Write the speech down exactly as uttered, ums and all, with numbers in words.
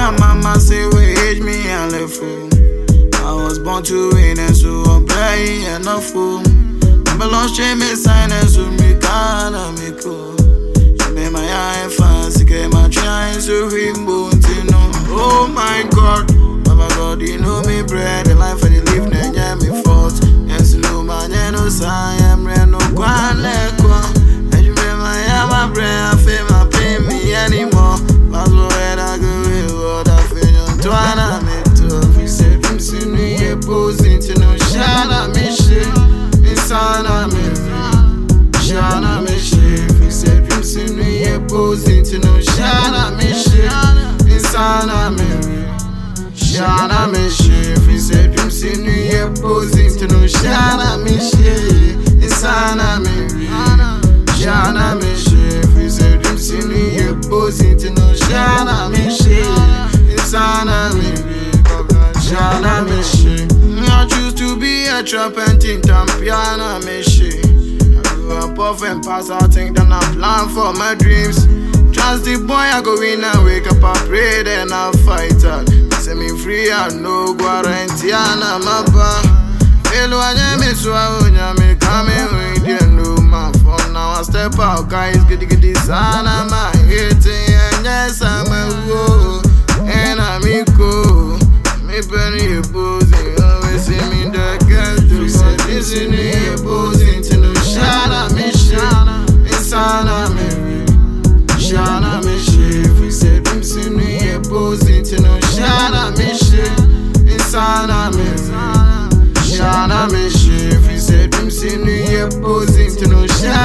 my mama say we age me and left fool. I was born to win and so I'm playing enough fool. Balance she me sign and so me can't me cool. She made my eye fancy, get my trying so rainbow to know. Oh my God, Baba God, you know me bread, the life for the live, then yeah me fault. And so no man, yeah no sign, I'm real no quan and you made my eye my bread, I feel my pain me anymore. But where I go, what I feel on Twana me too. He said, I'm seeing me posing to no shana me shit. Insana me, shana me shit. He said, I'm seeing me posing to no shana me shit. Insana me, shana me shit. He said, I'm seeing me posing to no shana me shit. Insana me, shana me shit. He said, I'm seeing me posing to no shana me shit. Insana me, shana me shit. I choose to be a trap and think I'm piano me shit. I grew up off and pass, I think that I plan for my dreams. Trust the boy, I go in and wake up, I pray, then I fight out. Set me free, I know guarantee, I'm a bar. Hello, I am a swallow, I'm coming with you, no man. For now, I step out, guys, get get this on, I'm a hating, and yes, I'm a whoa, and I'm a cool. Me penny posing, always see me the girl to say this in the posing to no shana me shit, insana me, shana me shit. We said him see me posing to no shana me shit, insana me, shana me shit. We said him see me posing to no shana.